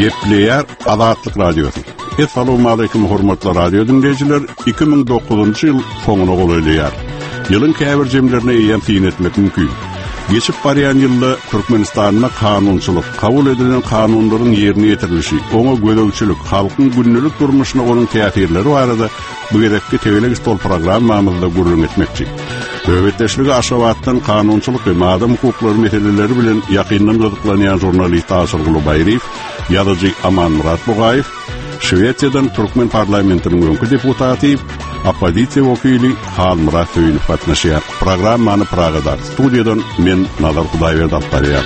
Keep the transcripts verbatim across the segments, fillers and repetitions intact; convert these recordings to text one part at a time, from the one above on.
Gepleyer Azatlyk Radiosu. Assalamu alaykum hormatly radio dinleyijiler. iki ming dokuzunçy ýyl soňuna golaýar. Ýylyň käbir jemlerine eýen tiýin etmek mümkin. Geçip barýan ýylda Türkmenistanyna kanunçylyk, kabul edilen kanunlaryň ýerine ýetirilişi, oňa gödөгçilik, halkyň günnelik durmuşyna onuň täsirleri barada bu gerekli tegelik stol programmamyzda gurulmak etmekçi. Döwletdeşligi aşawatdan kanunçylyk we madam hukuklary meseleleri bilen ýakyndan gyzyklanýan jurnalist Asır Gulubayriw, ýazyjy Aman Murat Bogaýew, Şweýçardan Türkmen parlamentiniň öňkü deputaty, opozisiýa wekili Hal Murat Söýünüp gatnaşýar. Programmany Pragada studiýadan men Nazar Hudaýberdi alýar.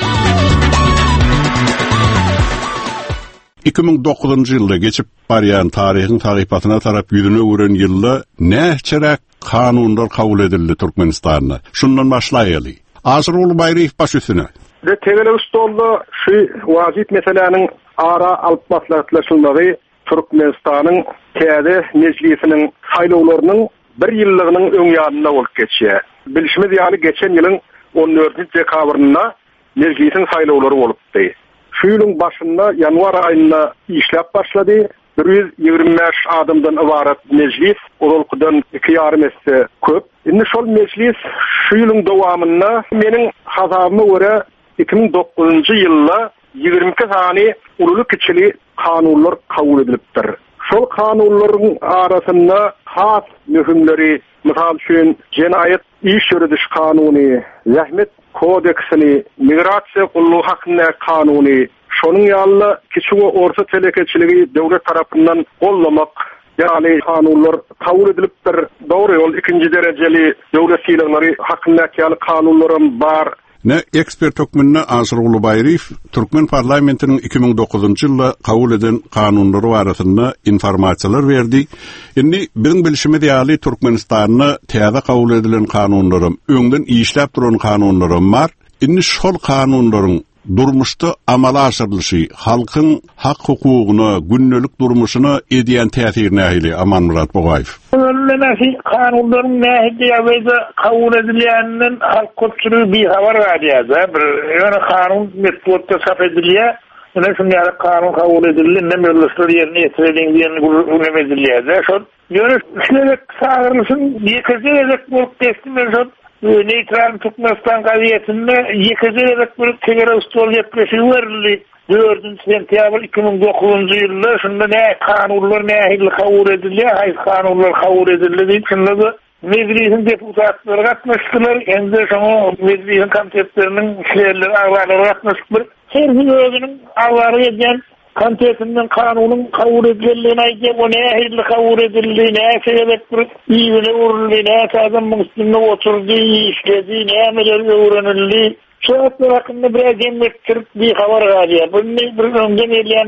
iki ming dokuzunçy ýylda geçip barýan taryhyň tagypatyna tarap ýüzüne ören ýylda näçerek kanunlar kabul edildi Türkmenistanda. Şundan başlaýaly. Asır Gulubayriw baş üstüne. De tegelik stolda şu wazit meseleniň ara alyp maslahatlaşylmagy Türkmenistanyň täze meclisiniň saýlawlarynyň bir ýyllygynyň öňýanyna bolup geçýär. Bilişimiz ýaly geçen ýylyň on dördünçi dekabryna meclisiň saýlawlary bolupdy. Şu ýylyň başynda ýanwar aýyna işläp başlady. bir yüz ýigirme beş adamdan ibaret meclis, olukdan iki ýarym esse köp. Indi şol meclis şu ýylyň dowamynda meniň hasabyma görä iki ming dokuzunçy ýylda ýigirme iki sany uly kiçili kanunlar kabul edilipdir. Şol kanunlaryň arasynda has mühimleri, misal üçin Jenayet iş ýürüdiş kanuny, Zähmet kodeksini, migrasiýa gullugy hakynda kanuny, şonuň ýaly kiçik we orta telekeçiligi döwlet tarapyndan gollamak ýaly kanunlar kabul edilipdir. Dogry ol ikinji derejeli döwlet ýylyklary hakyndaky ýaly kanunlarym bar. Ne ekspert hökmünde Asır Gulubayriw Türkmen parlamentiniň iki ming dokuzunçy ýylda kabul eden kanunlary barasynda informasiýalar berdi. Indi biziň bilişimiz ýaly Türkmenistanyna täze kabul edilen kanunlarym, öňden işläp duran kanunlarym bar. Indi şol kanunlaryň durmuşda amala aşyrylyşy, halkyň hak hukugyna, günnelik durmuşyna edýän täsiri nähili Aman Murat Bogaýew. Nähili kanunlaryň nähili ýa-da kabul edilýäninden halk köpçüligi bir habar berýär. Bir ýöne kanun metodda sap edilýär. Ene şuňa kanun kabul edildi, nämeler ýerine ýetirilýän gurulma edilýär. Şol ýöne işlerek sagyrlysyn ýekizerek bolup geçdiler. Şol Neytral Türkmenistan gazetinde yekizerek bir tegelik stol ýetmesi berildi. dördünçi sentyabr iki ming dokuzunçy ýylda şunda ne kanunlar nähili kabul edildi, haýsy kanunlar kabul edildi diýip şunda meclisin deputatlary gatnaşdylar. Endi şoňa meclisin komitetleriniň işlerleri aglarlary gatnaşdylar. Her bir özüniň aglary edýän komitetinden kanunyň kabul edildiğini aýdyp, o nähili kabul edildi, näçe bir ýygyna uruldy, näçe adamyň üstünde oturdy, işledi, nämeler öwrenildi. Şoňa hakynda bir jemgyýetçilik bir habar berýär. Bunu bir öňden elýän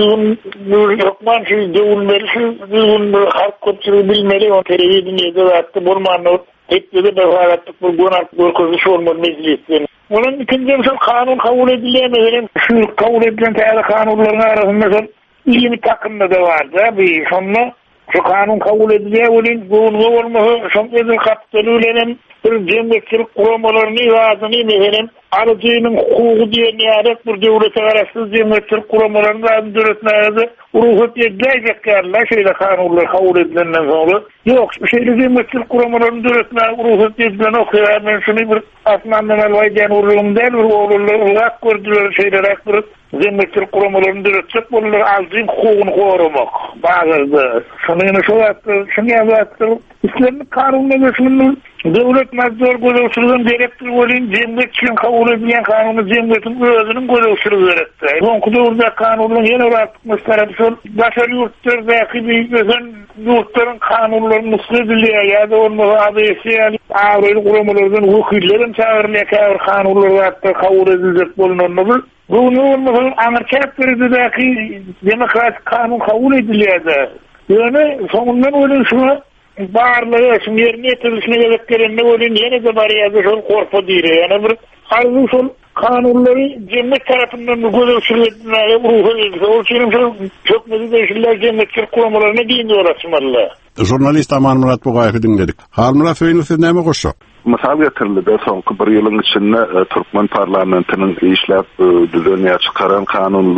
bir hukman şu döwülmeli, şu döwülmeli halk köpçüligi bilmeli, o telewiziýede wagtda bolmany etdi de haratlyk bir gonak görkezişi bolmaly meclisden. Onun ikinci şol kanun kabul edilýän, şu kabul edilen täze kanunlaryň arasynda ýyny takymda da bar da, bir şonda şu kanun kabul edilýär, bolin goňa bolmasy şol edil kapitulýan bir jemgyýetçilik guramalaryny ýazyny meheren arjynyň hukuky diýen ýerek bir döwlete garaşly jemgyýetçilik guramalaryny döwletmäde uruhut edilýärler, şeýle kanunlar kabul edilenden soňra ýok, şeýle jemgyýetçilik guramalaryny döwletmäde uruhut edilen okýar, men şuny bir asmandan alwaýdan urulumda bir ogullar gördüler, şeýlerek bir jemgyýetçilik guramalaryny döwletçek bollar, arjyň hukugyny goramak. Bazarda şuny şu wagtda şuňa wagtda islemik kanunlar şuny döwlet mazdur gözlegçiligin direktor bolyn jemgyýetçilik kabul edilýän kanuny jemgyýetiň özüniň gözlegçiligi gerekdi. Soňky döwürde kanunyň ýene ratmyşlary şol başary ýurtlardaky biýgesen ýurtlaryň kanunlaryny müsledilýär, ýa-da onu A B S aýry guramalardan wekillerin çağırylýar kanunlar wagtda kabul ediljek bolanlar. Bu nurmul Amerika prezidenti demokratik kanun kabul edilýär. Ýöne soňundan ölen şuna barlygy şuň ýerine ýetirilişine gereklerinde bolyn ýene de barýar şol korpa diýer. Ýani bir arzu şol kanunlary jemgyýet tarapyndan gözlegçilikleri uruhly edilse, ol üçin çok mezgilde jemgyýetçilik guramalaryna diýen ýolaşmaly. Jurnalist Aman Murat Bogaýew dinledik. Hal Murat Söýünüp näme goşak? Misal getirildi de soňky bir ýylyň içinde Türkmen parlamentiniň işläp düzenýär çykaran kanunlary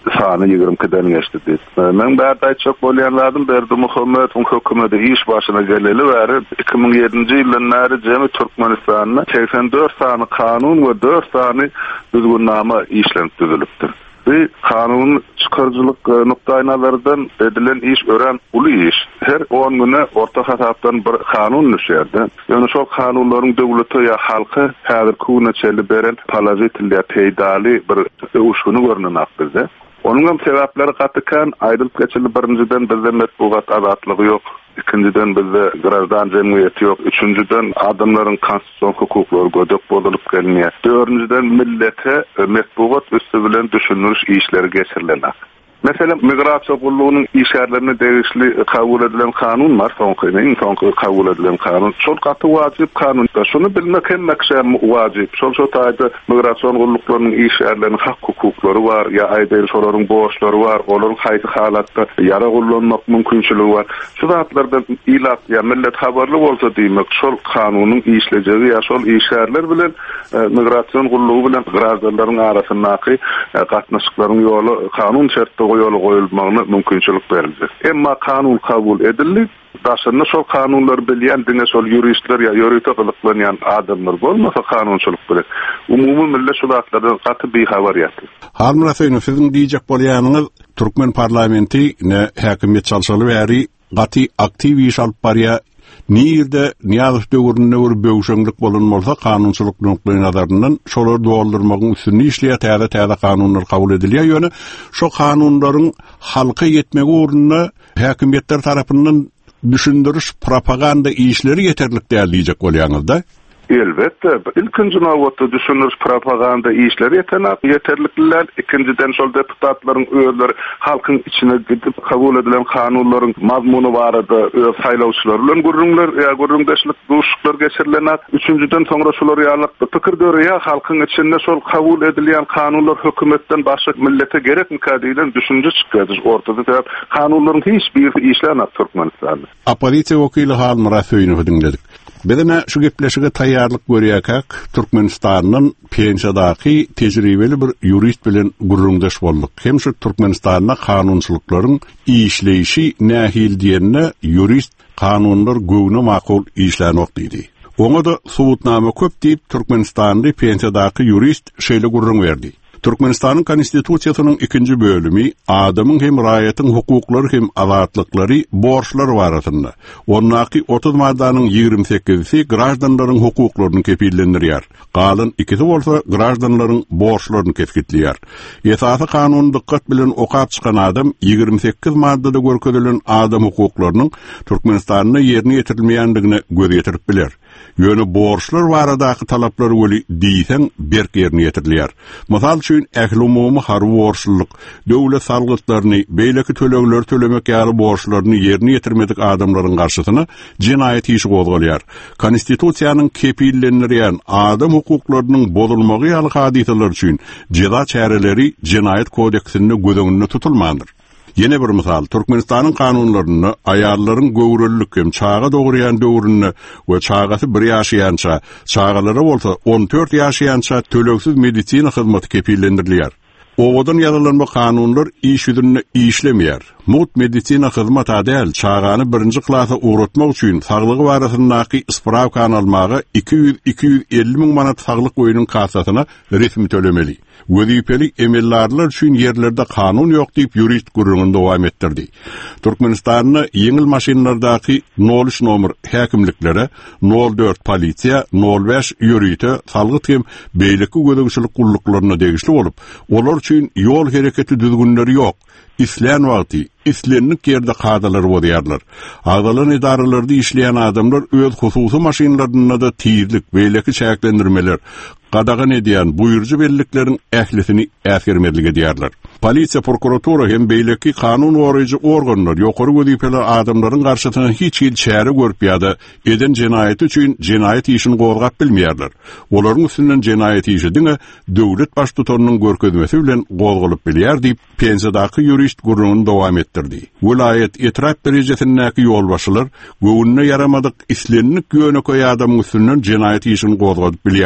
sany ýigrimden geçdi diýip. Men bäde çok bolýanlardan berdi Muhammed hökümeti iş başına geleli bäri iki ming ýedinji ýyldan näri jemy Türkmenistanyň seksen dört sany kanun we dört sany düzgünnama işlenip düzülipdir. Bu kanun çıkarıcılık noktaýnalardan edilen iş ören uly iş. Her on güne orta hasapdan bir kanun nüşerdi. Yani şol kanunlaryň döwlete ya halky häzir kuna çeli beren parlamentler peýdali bir uşuny görnän akdydy. Onun sebäpleri gatykan aýdylyp geçildi. Birinciden bizde metbuat azatlygy ýok. İkinciden bizde grazdan jemgyýeti ýok. Üçüncüden adamlaryň konstitusiýon hukuklary gödök bolup gelmeýär. Dördüncüden millete metbuat üstü bilen düşünüş işleri geçirilenler. Mesela migrasiya gullugynyň işgärlerini degişli kabul edilen kanun var. Soňky soňky kabul edilen kanun. Şol gaty wajyp kanun. Şunu bilmek hem maksam wajyp. Şol şo taýda migrasiýa gulluklarynyň işgärleriniň hak hukuklary var. Ya aýdyr şolaryň borçlary var. Olaryň haýsy halatda ýara gullanmak mümkinçiligi var. Şu zatlardan ilap ya millet habarly bolsa diýmek şol kanunyň işlejegi ya şol işgärler bilen migrasiýa gullugy bilen grazdanlaryň arasyndaky gatnaşyklaryň ýoly kanun şertleri ýoly goýulmagyna mümkinçilik berildi. Emma kanun kabul edildi. Daşynda şol kanunlar bilýän diňe şol juristler ya ýörüte gylyklanýan adamlar bolmasa kanunçylyk bilen umumy millet şol atlardan gaty behabar ýaty. Harun Rafiňow, siziň diýjek bolýanyňyz Türkmen parlamenti ne häkimiýet çalşaly bäri gaty aktiw iş alyp barýar. Nirde Niýazow döwründe bir böwşeňlik bolanmasa kanunçylyk noktaýy nazaryndan şolar doldurmagyň üstünde işleýär, täze täze kanunlar kabul edilýär. Ýöne şo kanunlaryň halka ýetmegi ugrunda häkimiýetler tarapyndan düşündiriş, propaganda işleri ýeterlik däl diýjek bolýanyňyzda. Elbette. İlkinci nowatda düşünürs propaganda işleri yetenek yeterlikler. İkinciden şol deputatlaryň özleri halkyň içine gidip kabul edilen kanunlaryň mazmuny barada öz saýlawçylar bilen gurrunlar ya gurrundaşlyk duşuklar geçirilenler. Üçüncüden soňra şolar ýalyk pikir döreýär halkyň içinde şol kabul edilýän kanunlar hökümetden başga millete gerekmi diýilen düşünje çykýar. Ortada kanunlaryň hiçbir işlenmez Türkmenistanda. Opozisiýa wekili Harun Rafiňow dinledik. Bedene şu gepleşige taýýarlyk görýäkek Türkmenistanyň Pençadaky tejribeli bir jurist bilen gurrundaş boldyk. Hem şu Türkmenistanyň kanunçylyklaryň işleyişi nähil diýenne jurist kanunlar göwne makul işlenok diýdi. Oňa da subutnama köp diýip Türkmenistanyň Pençadaky jurist şeýle gurrun berdi. Türkmenistanyň konstitusiýasynyň ikinji bölümi adamyň hem raýatyň hukuklary hem azatlykları borçlar barasynda. Onnaky otuz maddanyň ýigirmi sekizisi grajdanlaryň hukuklaryny kepillendirýär. Galan ikisi bolsa grajdanlaryň borçlaryny kepgitleýär. Esasy kanuny dikkat bilen okap çykan adam ýigirmi sekiz maddada görkezelen adam hukuklarynyň Türkmenistanyň ýerine ýetirilmeýändigine göz ýetirip biler. Ýöne borçlar baradaky talaplary weli diýsen berk ýerine ýetirilýär. Mysal üçin ähli umumy harby borçluluk, döwlet salgytlaryny, beýleki tölegler tölemek ýaly borçlaryny ýerine ýetirmedik adamlaryň garşysyna jinaýat işi gozgalýar. Konstitusiýanyň kepillendirýän adam hukuklarynyň bozulmagy ýaly hadiseler üçin jeza çäreleri jinaýat kodeksinde göz tutulmandyr. Yine bir misal, Türkmenistanyň kanunlaryny aýallaryň göwrellik hem çağa dogurýan döwründe we çağasy bir ýaşaýança, çağalara bolsa on dört ýaşaýança töleksiz medisina hyzmaty kepillendirilýär. Owadan ýazylan bu kanunlar iş ýüzünde işlemeýär. Mut medisina hyzmat adel çağany birinji klasa uğratmak üçin saglygy barasyndaky ispravkany almagy iki yüz iki yüz elli miň manat saglyk goýunyň kassasyna resmi tölemeli. Wezipeli emellarlar üçin yerlerde kanun ýok diýip jurist gurrungy dowam etdirdi. Türkmenistanyň ýeňil maşynalardaky nol üç nomer häkimliklere, nol dört polisiýa, nol beş ýürüýte, salgyt hem beýleki gödөгçilik gullyklaryna degişli bolup, olar üçin ýol hereketi düzgünleri ýok. İslen wagty, islenlik ýerde kadalar bolýarlar. Agalan idaralarda işleýän adamlar öz hususy maşynlaryna da tiyizlik, beýleki çäklendirmeler, qadagan edýän buýurjy bellikleriň ählisini äsgermedlik edýärler. Polisiýa, prokuratura hem beýleki kanun goraýjy organlar ýokary wezipeli adamlaryň garşysyna hiç il çäre görüp ýa-da eden jinaýat üçin jinaýat işini gozgap bilmeýärler. Olaryň üstünden jinaýat işi diňe döwlet baş tutanynyň görkezmesi bilen gozgalyp bilýär diýip Pençadaky jurist gurruny dowam etdirdi. Vilayet etraf derejesindäki ýolbaşylar göwünne yaramadyk islenlik ýöne koýan adam üstünden jinaýat işini gozgalyp bilýärler.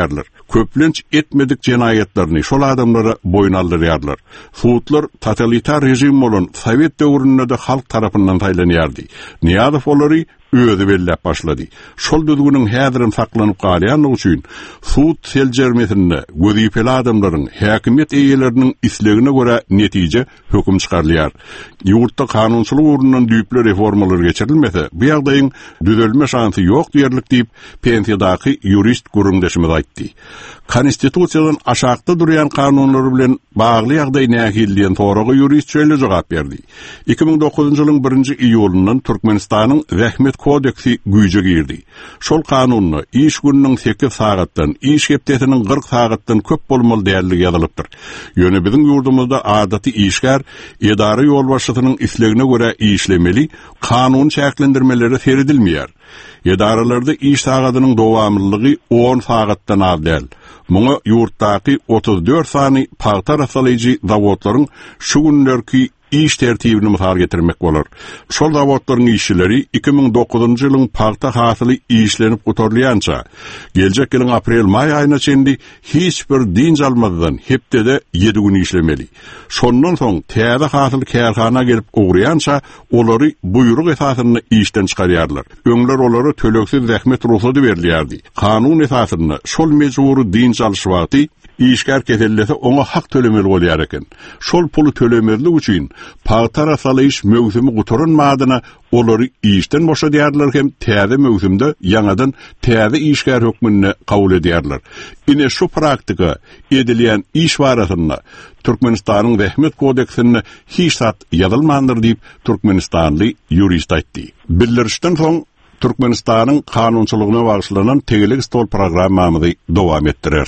köplenç etmedik jenayetlerini şol adamlara boyun aldırýarlar. Suutlar totalitar rejim bolan Sovet döwründe de halk tarapyndan taýlanýardy. Niýazow olary özü bellep başlady. Şol düzgünün häzirin saklanyp galýanlygy üçin suut seljermesinde gözüpeli adamlaryň häkimiýet eýeleriniň islegine görä netije höküm çykarylýar. Ýurtda kanunçylyk urundan düýpli reformalar geçirilmese, bu ýagdaýyň düzelme şansy ýok diýerlik diýip pensiýadaky jurist gurumdaşymyz aýtdy. Konstitusiýadan aşakda durýan kanunlary bilen bagly ýagdaý nähildiýen toragy jurist şeýle jogap berdi. iki ming dokuzunçy ýylyň birinji iýulundan Türkmenistanyň Zähmet kodeksi güýje girdi. Şol kanuny iş gününiň sekiz sagatdan, iş hepdetiniň kırk sagatdan köp bolmaly däerligi ýazylypdyr. Ýöne biziň ýurdumyzda adaty işgär edara ýolbaşçysynyň islegine görä işlemeli, kanun çäklendirmeleri seredilmeýär. Edaralarda iş sagatynyň dowamlılıgy on sagatdan az däl. Muňa ýurtdaky otuz dört sany paýta rasalyjy zawodlaryň şu günlerki iş tertibini misal getirmek bolar. Şol zawodlaryň işçileri iki ming dokuzunçy ýylyň paýta hasyly işlenip gutorlýança, geljek ýylyň aprel-may aýyna çendi hiç bir dinç almadan hepdede ýedi gün işlemeli. Şondan soň täze hasyl kärhana gelip ugrýança olary buyruk esasyny işden çykarýarlar. Öňler olary töleksiz zähmet ruhsady berilýärdi. Kanun esasyny şol mejburi dinç alyş wagty işgär kesellese ona hak tölemeli bolýar eken. Şol pulu tölemelik üçin paýta rasalyş möwsümi gutorunmadyna olary işden boşa diýerler hem täze möwsümde ýangadan täze işgär hökmüni kabul edýärler. Ine şu praktika edilýän iş barasyna Türkmenistanyň Zähmet kodeksini hiç sat ýazylmandyr diýip Türkmenistanly jurist aýtdy. Bildirişden soň Türkmenistanyň kanunçylygyna bagşlanan Tegelik stol programmamyzy dowam etdirer.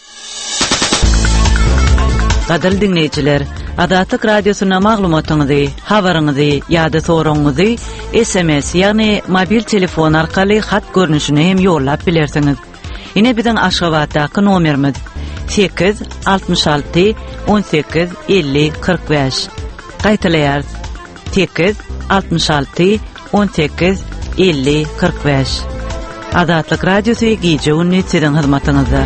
Gadal dinleyijiler, Adatyk radiosyna maglumatyňyzy, habaryňyzy ýa-da soragyňyzy S M S ýagny mobil telefon arkaly hat görnüşine hem ýollap bilersiňiz. Ine biziň Aşgabatdaky nomerimiz sekiz altmış alty on sekiz elli kırk beş. Gaýtalaýar sekiz altmış alty on sekiz elli kırk beş. Adatyk radiosy gije ünni siziň hyzmatyňyzda.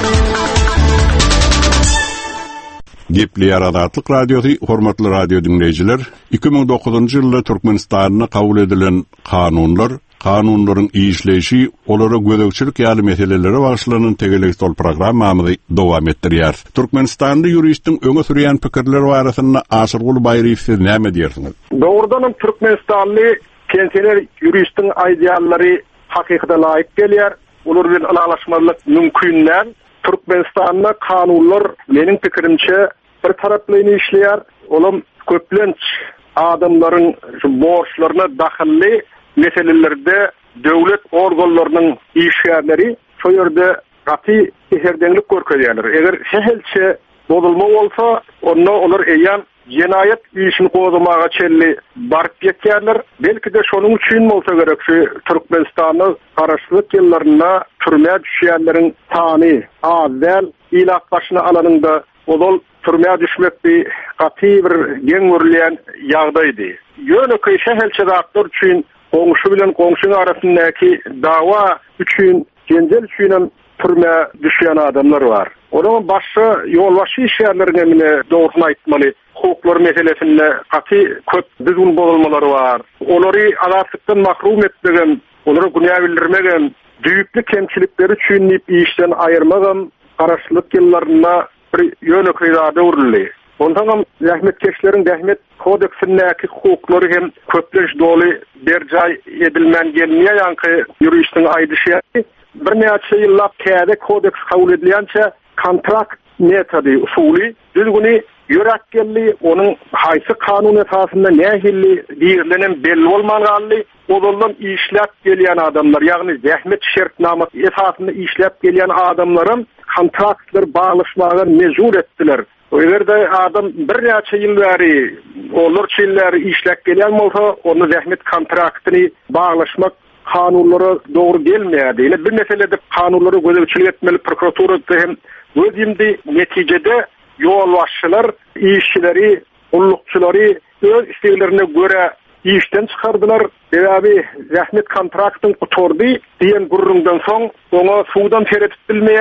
Gepleýär Adatyk radiosy, hormatly radio dinleyijiler, iki ming dokuzunçy ýylda Türkmenistanyna kabul edilen kanunlar, kanunlaryň işleýişi, olara gödekçilik ýaly meseleleri bagşlanan Tegelik stol programmamyzy dowam etdirýär. Türkmenistanly juristin öňe sürýän pikirleri barasynda Aşyrguly Baýryýew siz näme diýersiňiz? Dogrudan Türkmenistanly kenseler juristin aýdýanlary hakykata laýyk gelýär. Olar bilen alalaşmalyk mümkinler. Türkmenistan'da kanunlar benim pikirimçe bir taraflığını işleyer. Olam köplenç adamların borçlarına dahilli meselelerde devlet organlarının işgärleri şu yerde gati eherdenlik görkezýärler. Eger şehelçe bozulma bolsa, onda olar eýan jenayet işini gozamaga çelli barıp ýetýärler. Belki de şonuň üçin bolsa gerek şu Türkmenistanyň garaşlyk ýyllarynda türme düşýänleriň sany az däl, ilak başyna alanynda olal türme düşmek bir gaty bir geň görülýän ýagdaýdy. Ýöne şehelçe zatlar üçin goňşy bilen goňşyň arasyndaky dawa üçin genjel üçin türme düşýän adamlar bar. Onun başy ýolbaşy işgärlerine mine dogrusyny aýtmaly. Hukuklar meselesinde gaty köp düzgün bozulmalary bar. Olary azatlıktan mahrum etmegen, olary günä bildirmegen, düýükli kemçilikleri üçin işden aýyrmagam, garaşlyk ýyllarynda bir ýönekli zada urildi. Ondan zähmetkeşleriň Zähmet kodeksindäki hukuklary hem köpleş doly berjay edilmän gelmeýär ýanky juristin aýdyşy. Bir näçe ýyllap täze kodeks kabul edilýänçe kontrakt metody usuly düzgüni ýörekgelli, onun haýsy kanun esasynda nähilli diýilenen belli bolmaly, olandan işläp gelýän adamlar, ýagny zähmet şertnamasy esasynda işläp gelýän adamlaryň kontraktlar baglaşmaga mejbur etdiler. Ogerde adam bir näçe ýyl bäri olar çylary işläp gelýän bolsa, onu zähmet kontraktyny baglaşmak kanunlara doğru gelmeýärdi. Ýene bir meselede kanunlara gözlemçilik etmeli prokuratura hem özümdi neticede ýolbaşçylar işçileri, ullukçylary öz isteklerine göre işten çykardylar. Bebaby zähmet kontraktyny gutordy diýen gurrundan soň ona suwdan teretip bilmeýär.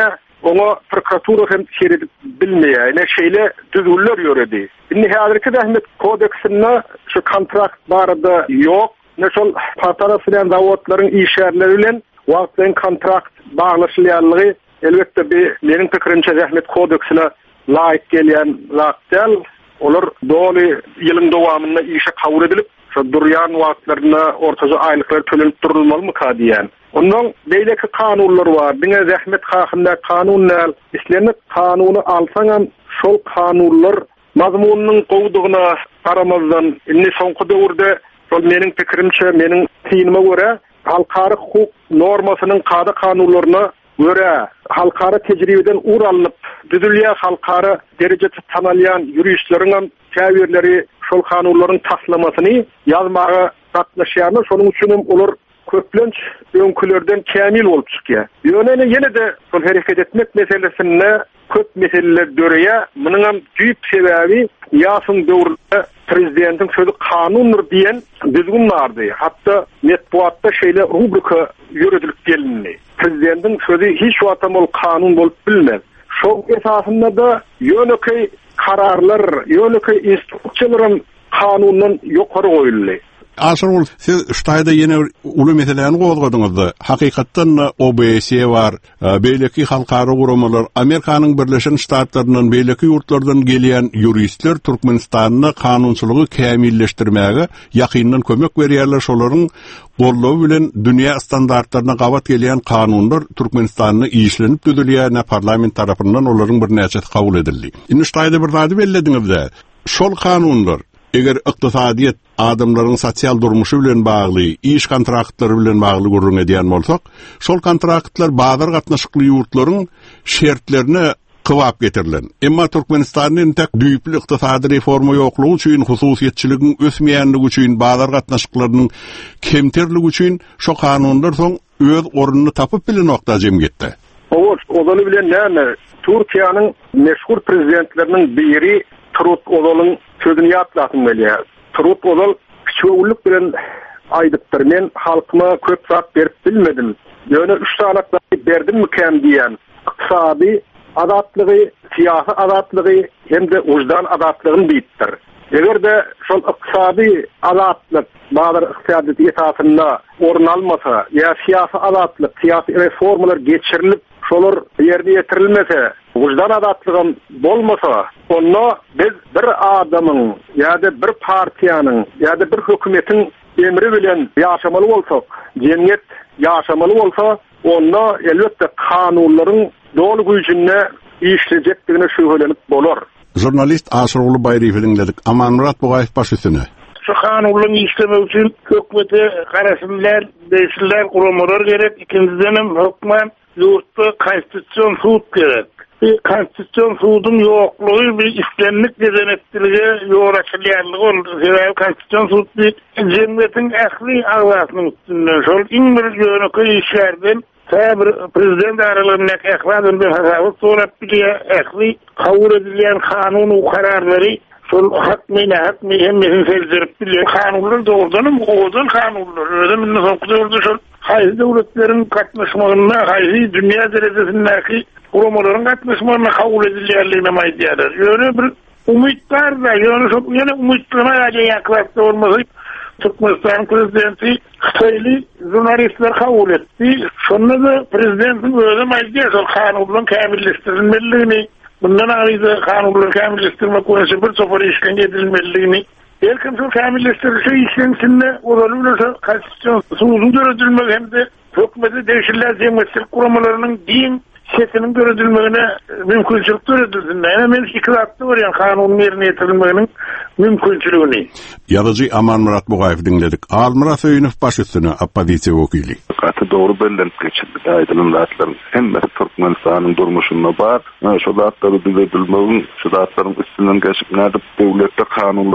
ona prokuratura hem şeridip bilmeýär. Ne şeýle düzgünler ýöredi. Indi häzirki Rahmet kodeksinde şu kontrakt barada ýok. Ne şol patara bilen zawodlaryň işgärleri bilen wagtlaryň kontrakt baglaşylýanlygy elbetde bir meniň pikirimçe Rahmet kodeksine laýyk gelýän zat däl. Olar doly ýylyň dowamynda işe kabul edilip, şu durýan wagtlaryna ortaja aýlyklar tölenip durulmalymy ka diýen. Ondan beýleki kanunlar bar. Diňe Rahmet hakynda kanunlar, islenip kanuny alsaňam şol kanunlar mazmunynyň gowdugyna garamazdan inni soňky döwürde şol meniň pikirimçe, meniň tinime görä halkary hukuk normasynyň kada kanunlaryna göre halkara tecrübeden uğralınıp düzülýär halkara derecede tanalyan yürüyüşleriň täbirleri şol kanunlaryň taslamasyny ýazmaga gatnaşýarlar. Şonuň üçin olar köplenç öňkülerden kämil bolup çykýar. Ýöne ýene de şol hereket etmek meselesinde köp meseleler döreýär. Munyň hem düýp sebäbi ýaşyň döwründe prezidentin sözü kanundur diýen düzgün bardy. Hatda metbuatda şeýle rubrika ýöredilip gelindi. Prezidentin sözü hiç wagtam ol kanun bolup bilmez. Şol esasında da ýöneki kararlar, ýöneki instruksiýalaryň kanundan ýokary goýuldy. Aşırıl, siz ştaýda ýene uly meseleni gozgadyňyzdy. Hakykatdan O B S bar, beýleki halkara guramalar, Amerikanyň Birleşen Ştatlarynyň beýleki ýurtlardan gelýän ýuristler Türkmenistanyň kanunçylygy kämilleşdirmäge ýakyndan kömek berýärler. Şolaryň gollawy bilen dünýä standartlaryna gawat gelýän kanunlar Türkmenistanyň işlenip düzülýär, parlament tarapyndan olaryň bir näçe kabul edildi. Indi ştaýda bir zady bellediňizde, şol kanunlar eger ykdysadyýet adamlaryň sosial durmuşy bilen bagly, iş kontraktlary bilen bagly gurrun edýän bolsak, şol kontraktlar bazar gatnaşykly ýurtlaryň şertlerini kıvap getirilen. Emma Türkmenistanyň tek düýpli ykdysady reforma ýoklugy üçin, hususiýetçiligiň ösmeýänligi üçin, bazar gatnaşyklarynyň kemterligi üçin şo kanunlar soň öz orunyny tapyp bilen nokta jemgetdi. Owul, ozany bilen näme? Türkiýanyň meşhur prezidentleriniň biri Turut Ozalyň sözüni ýatlatym belýär. Turut Ozal küçüklük bilen aýdypdyr. Men halkyma köp zat berip bilmedim. Ýöne üç salakda berdim mikem diýen. Iqtisady adatlygy, siýasy adatlygy hem-de wujdan adatlygyny diýipdir. Egerde şol iqtisady adatlyk bazar iqtisady esasynda orun almasa, ýa siýasy adatlyk, siýasy reformalar geçirilip şolar ýerine ýetirilmese, wujdan adatlygym bolmasa, onda biz bir adamyň ýa-da bir partiýanyň ýa-da bir hökümetiň emri bilen ýaşamaly bolsak, jemgyýet ýaşamaly bolsa, onda elbetde kanunlaryň dolu güýjüne işlejekdigine şüphelenip bolar. Jurnalist Aşyruly Baýrywy dinledik. Amanmurat Bugaýew başysyny. Şu kanunlaryň işleme üçin hökümete garaşylar, beşler guramalar gerek. İkinciden hem hökmen ýurtda konstitusiýon sud gerek. Bir konstitusiýon sudyň ýoklugy bir işlenlik dezenetdirige ýoraşylýanlygy boldy. Sebäbi konstitusiýon sud bir jemgyýetiň ähli agzasynyň üstünden şol iň bir ýöneki işlerden Sabr prezident aralarında ähli bir hasaby sorap bilýär. Ähli kabul edilýän kanun we kararlary şol hakmy hakmy hemmesin seldirip bilýär. Kanunlar dogrudan gowdan kanunlar. Özümiň hukukda şol haýy döwletleriň gatnaşmagyna, haýy dünýä derejesindäki urumlaryň gatnaşmagyna kabul edilýärligine maýdýarlar. Ýöne bir umytlar da, ýöne şol ýene umytlaryna ýaklaşdy bolmasy Türkmenistan prezidenti Xitayly jurnalistler kabul etdi. Şonda da prezidentin özü maýdýar şol kanunlaryň kämilleşdirilmeligini, bundan aýda kanunlaryň kämilleşdirme konusy bir sofar işlen edilmeligini, belki şol kämilleşdirilýär işlemsinde olarylar konstitusiýon suwuny görüldürmek hem-de hökümeti değişirler jemgyýetçilik guramalarynyň din şeklinin görüldürmegine mümkinçilik görüldürdiler. Yani men ikratda var yani kanunun yerine getirilmeginin mümkinçiligini. Ýazyjy Amanmurat Bugaýew dinledik. Almurat Öýünüw başysyny oppozisiýa wekili. Gaty dogry bellenip geçildi. Aýdylan zatlaryň hemme Türkmenistanyň durmuşynda bar. Şo zatlary düzeltilmegi, şo zatlaryň üstünden geçip nädip döwletde kanunlaryň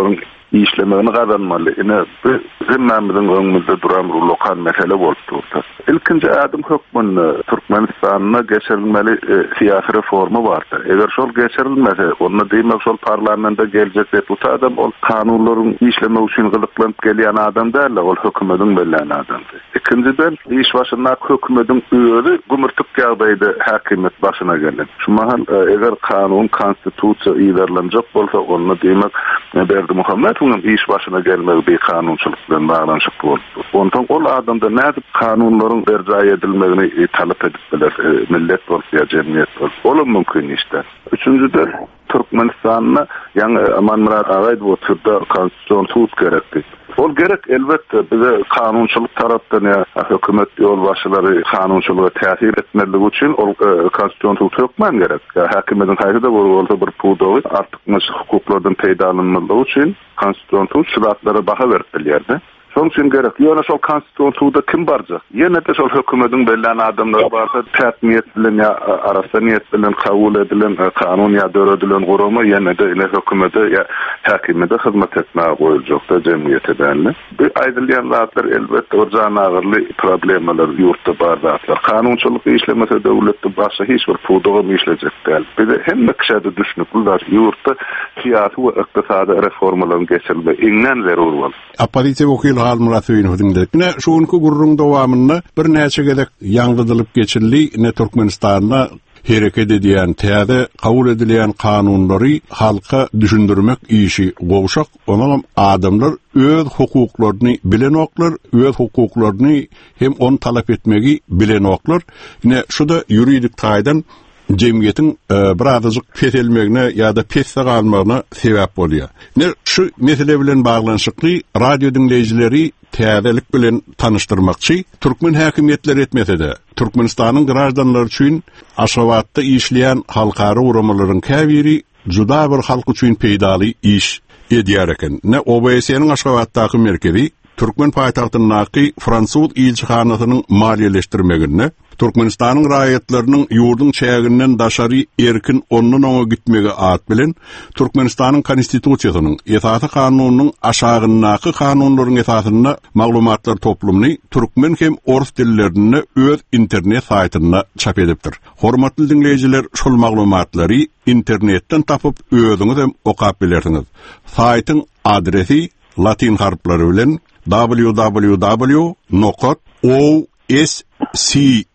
işlemegini gazanmaly. Ine hemmemizin öňümizde duran bir lokal mesele bolup durdy. İlkinji adım hökmüni Türkmenistanyna geçirilmeli e, siyasi reforma bardy. Eger şol geçirilmese, onu diýmek şol parlamenta geljek deputat adam ol kanunlaryň işlemek üçin gyzyklanıp gelýän adam däl, ol hökümetiň belän adamdy. İkinciden iş başynda hökümetiň öýüri gümürtük ýagdaýda häkimet başyna gelen. Şu mahal e, eger kanun, konstitusiýa iýerlenjek bolsa, onu diýmek Berdi Muhammedowyň iş başyna gelmegi bir kanunçylyk bilen baglanyşyk boldy. Ondan ol adamda nädip kanunlaryň berjaý edilmegini e, talap edip biler, e, millet bolsa ýa jemgyýet bolsa. Olam mümkin işte. Üçüncüden Türkmenistan'na yani Aman Murat Ağay bu türde konstitusiyon tut gerekti. Ol gerek elbette bize kanunçuluk taraftan ya hükümet yol başları kanunçuluğa tesir etmeliği için ol e, konstitusiyon tut yokman gerek. Ya hakimetin haydi da bu olsa bir pudoğu artık nasıl hukuklardan peyda alınmalığı için konstitusiyon tut şiratlara baha verdilerdi. Son için gerek. Yöne şol konstitusiyon kim barcak? Yine de şol hükümetin belirlen adamlar varsa tert niyet bilen ya arasa niyet bilen kabul edilen kanun ya döredilen kuruma yine de ile hükümete ya hakimete hizmet etmeye koyulacak da cemiyete denli. Bir aydılyan zatlar elbette orcan ağırlı problemler yurtta bar zatlar. Kanunçuluk işlemese devlette başa hiçbir puduğum işleyecek değil. Bir de hem mekşede düşünüpler yurtta siyasi ve iktisadi reformaların geçirilme innen zerur var. Apalite okuyul hal Murat'ın hüdündeki ne şuunku gurrun dovamında bir neçe gedek yanğıdılıp geçirli ne Türkmenistan'da hareket ediyen täze kabul edilen kanunları halka düşündürmek işi goşak onam adamlar öz hukuklaryny bilen oklar, öz hukuklaryny hem on talap etmegi bilen oklar. Yine şu da yuridik taýdan cemiyetin e, birazcık petelmegine ya da pesse kalmagına sebep bolýar. Ne şu mesele bilen baglanşykly radio dinleýijileri täzelik bilen tanıştırmakçy Türkmen häkimetleri etmese de Türkmenistanyň gradanlary üçin Aşgabatda işleyen halkara uramalaryň käbiri juda bir halk üçin peýdaly iş edýär eken. Ne O B S-niň Aşgabatdaky merkezi Türkmen paýtagtynyňky Fransuz ilçihanasynyň maliýeleşdirmegine Türkmenistanyň raýatlarynyň ýurdun çäginden daşary erkin ondan oňa gitmegi at bilen Türkmenistanyň konstitusiýasynyň esasy kanunynyň aşagyndaky kanunlaryň esasyna maglumatlar toplumyny türkmen hem orus dillerini öz internet saytyna çap edipdir. Hormatly dinleýijiler, şol maglumatlary internetden tapyp özüňiz hem okap bilersiňiz. Saytyň adresi latin harflary bilen w w w nokta o s c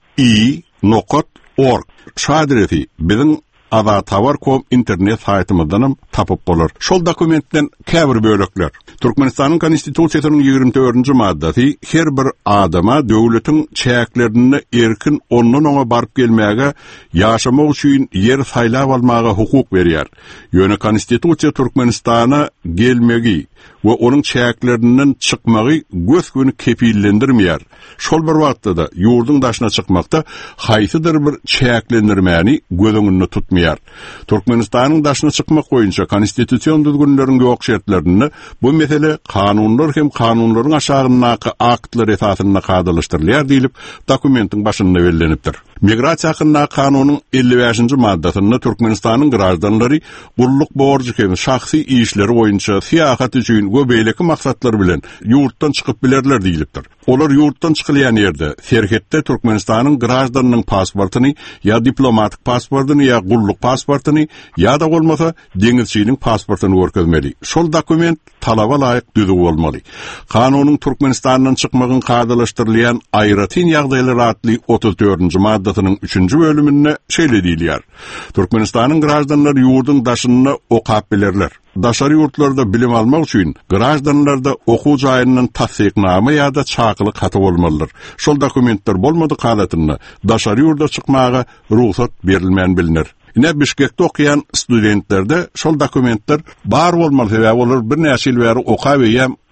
i nokta org. Şu adresi bizim Azatavar.com internet saytymyzdan tapyp bolar. Şol dokumentden käbir bölekler. Türkmenistanyň konstitusiýasynyň ýigrimbi dördünji maddasy her bir adama döwletiň çäklerini erkin ondan oňa baryp gelmäge, ýaşamak üçin yer saýlap almaga hukuk berýär. Ýöne konstitusiýa Türkmenistana gelmegi we onuň çäklerinden çykmagy göz günü kepillendirmeýär. Şol bir wagtda da ýurdun daşyna çykmakda haýsydyr bir çäklendirmäni gözüňünde tutmaýar. Türkmenistanyň daşyna çykmak boýunça konstitusiýon düzgünleriň ýok şertlerini bu mesele kanunlar hem kanunlaryň aşagyndaky aktlar esasyna kadrlaşdyrylýar diýilip dokumentiň başynda bellenipdir. Migrasiýa hakkyndaky kanunyň elli beşinji maddasyna Türkmenistanyň gradanlary gulluk borjy hem şahsy işleri boýunça siýahat üçin göbeýleki maksatlar bilen ýurtdan çykyp bilerler diýilipdir. Olar ýurtdan çykylýan ýerde serhetde Türkmenistanyň gradannyň pasportyny ýa diplomatik pasportyny ýa gulluk pasportyny ýa da bolmasa deňizçiniň pasportyny görkezmeli. Şol dokument talaba laýyk düzüp bolmaly. Kanunyň Türkmenistanyň çykmagyny kadrlaşdyrylýan aýratyn ýagdaýlar atly otuz dördünji maddasynyň üçünji bölüminde şeýle diýilýär. Türkmenistanyň gradanlary ýurdun daşyny okap bilerler. Daşary ýurtlarda bilim almak üçin gradanlarda okuw jaýynyň tasdiknama ýa-da çakylyk haty bolmalydyr. Şol dokumentler bolmady halatynda daşary ýurda çykmaga ruhsat berilmän bilinir. Ine Bişkekde okuyan studentlerde şol dokumentler bar bolmaly we olar bir näçe ýyl bäri okap ýem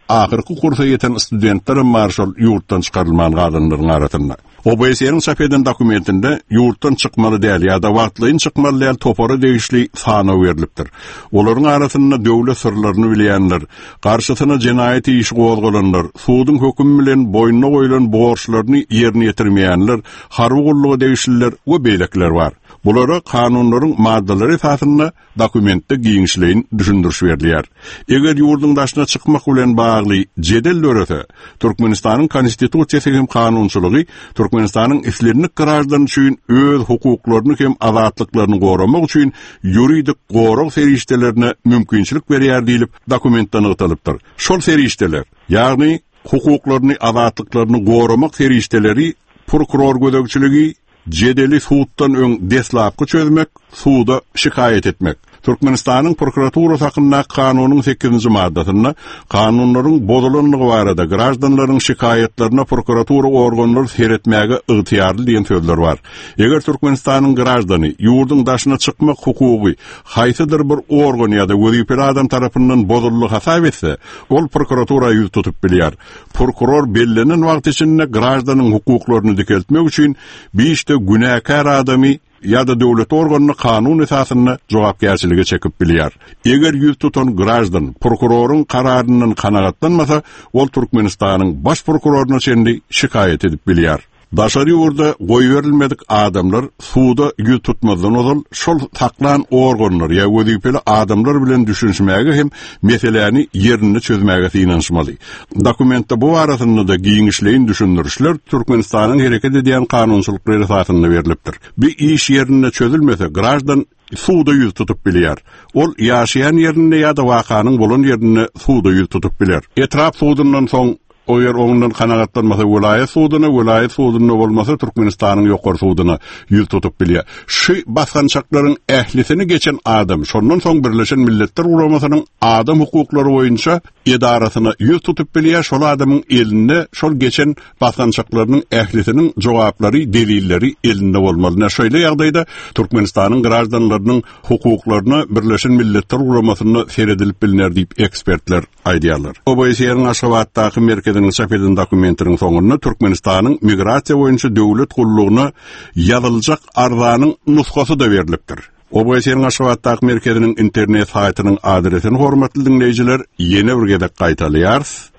ahirki kursa yeten studentlerin marşal yurtdan çıkarılman gadynlaryň arasynda. O B S N'in çapeden dokumentinde yurtdan çıkmalı değil ya da wagtlyň çıkmaly değil topara degişli sana berilipdir. Olaryň arasynda döwlet sırlaryny bilýänler, garşysyna jenaýat işi gozgulanlar, suwdyň hökümü bilen boýnuna goýulan borçlaryny ýerine ýetirmeýänler, harby gullugy degişliler we beýlekler bar. Bulara kanunlaryň maddalary esasynda dokumentde giňişleýin düşündürüş berilýär. Eger ýurdun daşyna çykmak bilen bagly jedel dörese, Türkmenistanyň konstitusiýasy hem kanunçylygy Türkmenistanyň islerini garaşdan üçin öz hukuklaryny hem azatlyklaryny goramak üçin ýuridik gorag serişdelerine mümkinçilik berýär diýilip dokumentden aýtylypdyr. Şol serişdeler, ýagny hukuklaryny azatlyklaryny goramak serişdeleri prokuror gödökçiligi jedeli suwtdan öň deslapky çözmek, suwda şikayet etmek. Türkmenistanyň prokuratura hakkında kanunyň sekizinji maddasynda kanunlaryň bozulanlygy barada graždanlaryň şikayetlerine prokuratura organlary seretmäge ygtyarly diýen sözler bar. Eger Türkmenistanyň graždany ýurdun daşyna çykmak hukugy haýsydyr bir organ ýa-da wezipeli adam tarapyndan bozullyk hasap etse, ol prokuratura ýüz tutup bilýär. Prokuror bellenen wagt içinde graždanyň hukuklaryny dikeltmek üçin beşte günäkar adamy ya da döwlet organyny kanun esasyna jogapkärçiligi çekip bilýär. Eger ýüz tutan graždan prokuroryň kararyndan kanagatlanmasa, ol Türkmenistanyň baş prokuroruna çenli şikayet edip bilýär. Daşary ýurda goý berilmedik adamlar suwda ýüz tutmadan ozal şol saklan organlar ýa wezipeli adamlar bilen düşünşmäge hem meseleni ýerine çözmäge inanşmaly. Dokumentde bu arasynda da giňişleýin düşündürüşler Türkmenistanyň hereket edýän kanunçylyklary esasyna berilipdir. Bir iş ýerine çözülmese, graždan suwda ýüz tutup bilýär. Ol ýaşaýan ýerine ýa-da wakanyň bolan ýerine suwda ýüz tutup bilýär. Etrap suwdundan soň o yer ondan kanagatlanmasa vilayet suwdyna, vilayet suwdyna bolmasa Türkmenistanyň ýokary suwdyna ýüz tutup bilýär. Şu basgançaklaryň ählisini geçen adam, şondan soň Birleşen Milletler Guramasynyň adam hukuklary boýunça edarasyna ýüz tutup bilýär. Şol adamyň elinde şol geçen basgançaklaryň ählisiniň jogaplary, delilleri elinde bolmaly. Şöyle ýagdaýda Türkmenistanyň graždanlarynyň hukuklaryna Birleşen Milletler Guramasyna seredilip bilinär diýip ekspertler aýdýarlar. O B S N'in Aşgabatdaky merkeziniň çapeden dokumentiniň soňunda Türkmenistanyň migrasiýa boýunça döwlet gullugyna ýazyljak arzanyň nuskasy da berilipdir. O B S N'in Aşgabatdaky merkeziniň internet saýtynyň adresini hormatly dinleýijiler ýene bir gezek gaýtalýar.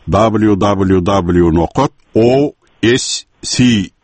w w w nokta o s c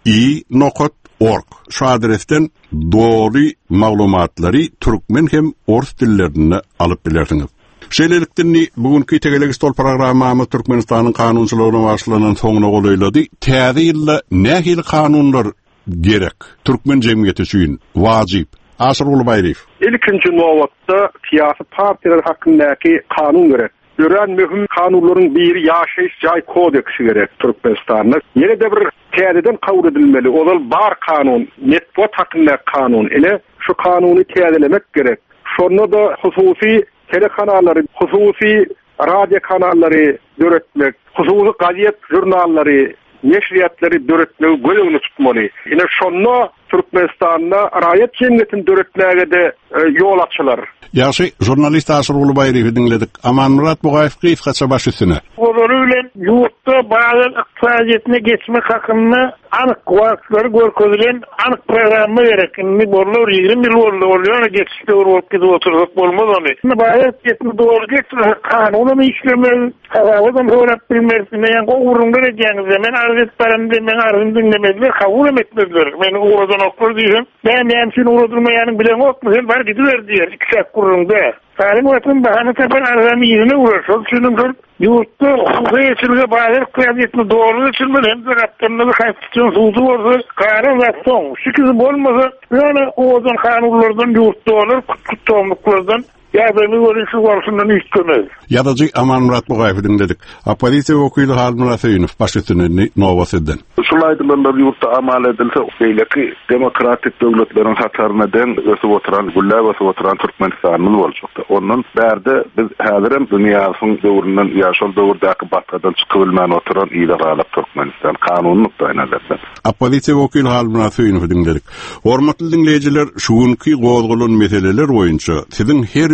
e nokta org. Şu adresden dogry maglumatlary türkmen hem ors dillerinde alyp bilersiňiz. Şeýlelikden bugünkü tegeleg stol programmamy Türkmenistanyň kanunçylygyna başlanan soňuna goýuldy. Täze ýylda nähili kanunlar gerek? Türkmen jemgyýeti üçin wajyp. Asyr Ulbaýew. İlkinji nowatda siýasy partiýalar hakyndaky kanun gerek. Gören mühim kanunlaryň biri ýaşaýyş jaý kodeksi gerek Türkmenistanda. Ýene de bir täzeden kabul edilmeli. Ol bar kanun, network hakyndaky kanun. Ele şu kanuny täzelemek gerek. Şonu da hususy tele kanalları, hususi radyo kanalları döretmek, hususi gazet jurnalları, neşriyatları döretmek gölüňni tutmaly. Ine şonu Türkmenistan'da raýat jemgyýetini döretmäge de e, ýol açylar. Ýaşy jurnalist Asyr Ulbaýew dinledik. Amanmurat Bugaýew kysgaça baş üstüne. Olary bilen ýurtda baýy iqtisadiyetine geçmek hakynda anyk wagtlary görkezlen anyk programma gerekini bolýar. ýygrimi ýyl boldy bolýar, geçişde bolup gidip otursak bolmaz ony. Baýy iqtisady dogry geçmek kanuny işlemek, hawadan horap bilmersiň, gowrun berýäňiz, men arz etberemde, men arzyny dinlemediler, kabul etmediler. Men oradan okur diýdim. Ben näçe uradylmaýanyň bilen okmy, sen bar gidiver diýer. İki kurrunda. Salim wagtyn bahany tapan arzany ýerine urar. Şol üçin ýurtda hukuky baýy kıyafetini dogry üçin hem de gatdymda konstitusiýon suwdy bolsa, karar gatdyň. Şükiz bolmasa, ýani ozan kanunlardan ýurtda bolar, tutulmaklardan ýa-da bir şu barşyndan üstünmez. Ýa-da Amanmurat Bugaýew dinledik. Opozisiýa wekili Halmur Asaýnow başysyny Nowasydan. Şulaydylar ýurtda amal edilse, beýleki demokratik döwletleriň hatarına den ösüp oturan, güllä ösüp oturan Türkmenistanyň boljakdy. Ondan bärde biz häzirem dünýäniň döwründen ýaşal döwürdäki batgadan çykyp bilmän oturan ýylaryň Türkmenistan kanunyny taýýanlar. Opozisiýa wekili Halmur Asaýnow dinledik. Hormatly dinleýijiler, şuňky gozgulan meseleler boýunça siziň her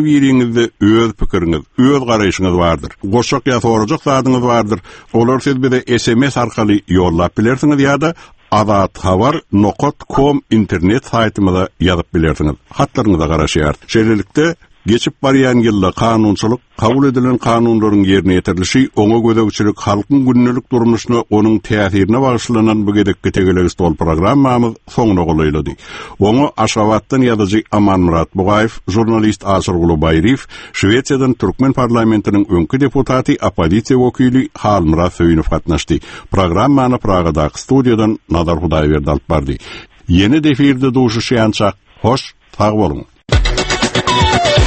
biriňizde öz pikiriňiz, öz garaýşyňyz bardyr. Goşak ýa sorajak zadyňyz bardyr. Olar siz bize S M S arkaly ýollap bilersiňiz ýa-da azat habar nokta com internet saytymyza ýazyp bilersiňiz. Hatlaryňyza garaşýar. Şeýlelikde geçip barýan ýylda kanunçylyk, kabul edilen kanunlaryň ýerine ýetirilişi, oňa gödäkçilik halkyň günnelik durmuşyna, onuň täsirine bagşlanan bu gedekki tegeleg stol programmamyz soňuna goýuldy. Oňa Aşgabatdan ýazyjy Aman Murat Bugaýew, jurnalist Asyrguly Baýriw, Şweýçýadan Türkmen parlamentiniň öňkü deputaty, opozisiýa wekili Halmurat Söýünov gatnaşdy. Programmany Pragadaky studiýadan Nazar Hudaýberdi alyp bardy. Ýeni defirde duşuşýançak, hoş, sag boluň.